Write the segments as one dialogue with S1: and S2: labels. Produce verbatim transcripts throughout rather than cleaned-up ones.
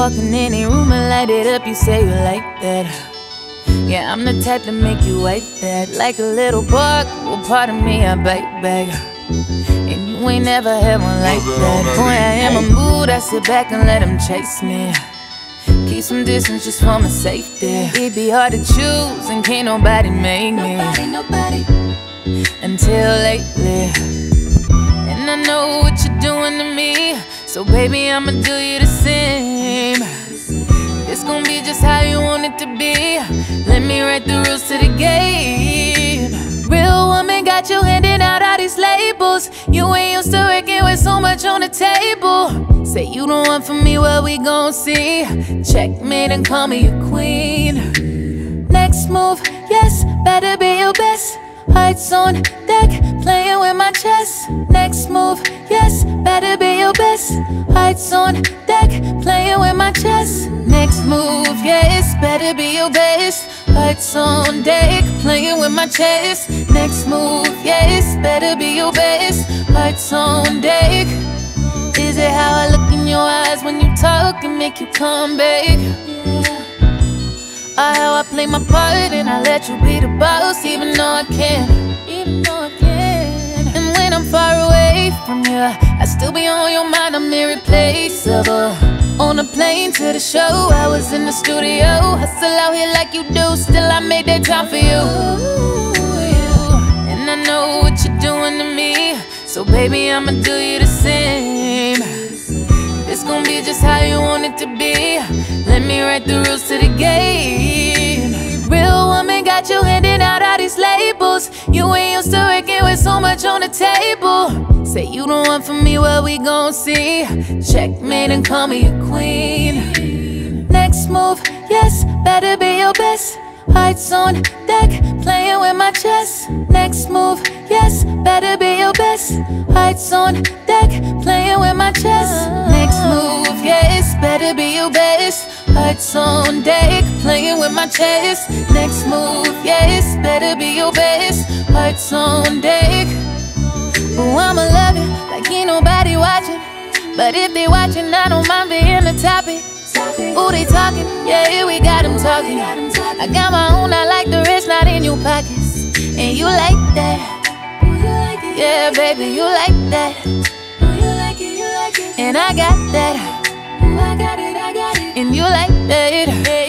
S1: walk in any room and light it up, you say you like that. Yeah, I'm the type to make you wipe that. Like a little bug, well, pardon me, I bite back. And you ain't never had one like that. Boy, I am a mood, I sit back and let him chase me. Keep some distance just for my safety. It'd be hard to choose and can't nobody make me. Nobody, nobody. Until lately. And I know what you're doing to me, so baby, I'ma do you the same. It's gonna be just how you want it to be. Let me write the rules to the game. Real woman got you handing out all these labels. You ain't used to working with so much on the table. Say you don't want for me, what we gon' see? Checkmate and call me your queen. Next move, yes, better be your best. Hearts on deck, playing with my chest. Next move, yes, better be your best. Hearts on deck, playing with my chest. Next move, yes, better be your best. Hearts on deck, playing with my chest. Next move, yes, better be your best. Hearts on deck. Is it how I look in your eyes when you talk and make you come back? Or how I play my part and I let you be the boss, even though I can, even though I can. And when I'm far away from you, I still be on your mind, I'm irreplaceable. On a plane to the show, I was in the studio. Hustle out here like you do, still I made that time for you. And I know what you're doing to me, so baby, I'ma do you the same. It's gonna be just how you want it to be. Let me write the rules to the game. Real woman got you handing out all these labels. You ain't used to working with so much on the table. Say you don't want for me, what we gon' see? Checkmate and call me your queen. Next move, yes, better be your best. Hearts on deck, playing with my chest. Next move, yes, better be your best. Hearts on deck, playing with my chest. Next move, yes, better be your best. Hearts on deck, playing with my chest. Next move, yes, better be your best. Hearts on deck. Oh, I'ma love you like ain't nobody watching. But if they watching, I don't mind being the topic. Ooh, they talking, yeah, here we got them talking. I got my own, I like the rest, not in your pockets. And you like that, yeah, baby, you like that. And I got that, and you like that.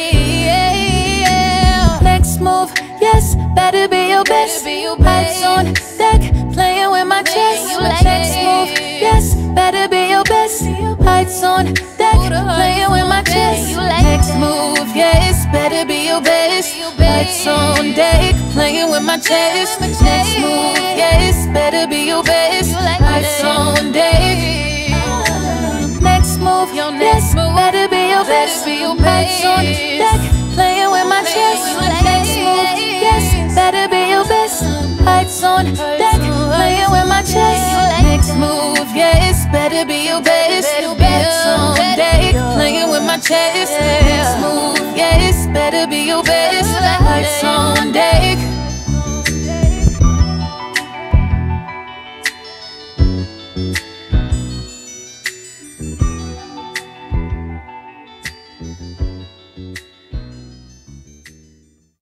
S1: Next move, yes, better be your best. Hearts on deck, playing with my chest. Next move, yes, better be your best. Hearts on deck, playing with my chest. Next move, yes, better be your best. Hearts on deck, playing with my chest. Next move, yes, better be your best. Hearts on deck. Next move, yes, better be your best. Hearts on deck, playing with my chest. Next move, yes, better be your best. Hearts on deck, playing with my chest. Next move, yes, better be your best. Hearts on deck, playing with my chest. Next move, yes, better be your best. Hearts on deck.